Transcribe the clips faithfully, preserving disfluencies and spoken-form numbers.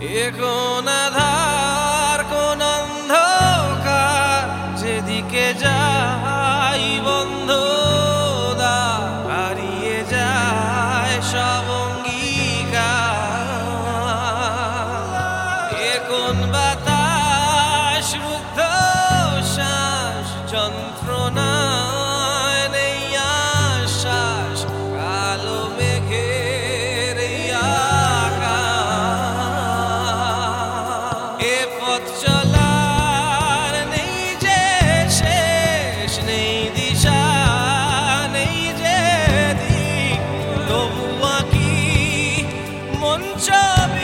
এ কোন আধার কোন অন্ধকার যেদিকে যাই বন্ধু হারিয়ে যায় সব অঙ্গীকার। এ কোন বাতাস রুদ্ধ শ্বাস যন্ত্রণায় নেই আশ্বাস কালো মেঘের এই আকাশ। এ পথ চলার নেই যে শেষ নেই দিশা নেই যে দিক তবুয়া কি মন ছবি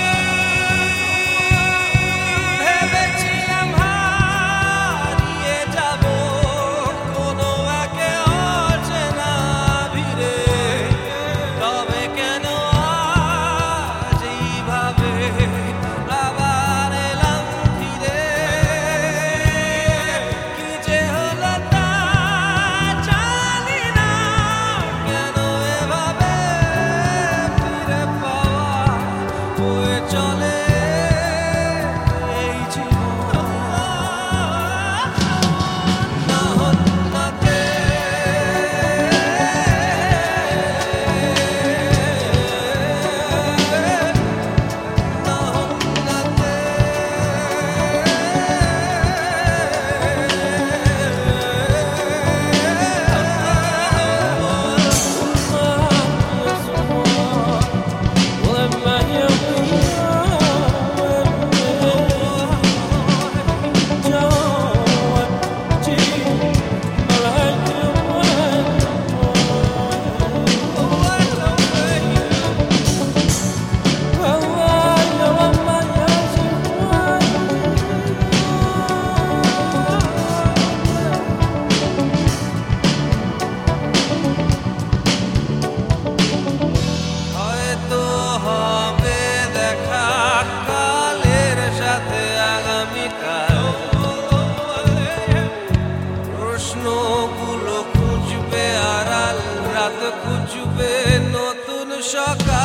ভেবেছিলাম হারিয়ে যাব কোনো একে অচেনা ভিড়ে, তবে কেন আজ এইভাবে আবার এলাম ফিরে। কি যে হলো তা জানি না, কেন এভাবে ফিরে পাওয়া হয়ে চলে এই জীবন। না হন্নাতে না হন্নাতে হয়তো হবে দেখা কালের সাথে আগামীকাল। প্রশ্নগুলো খুঁজবে আড়াল, রাত খুঁজবে নতুন সকাল।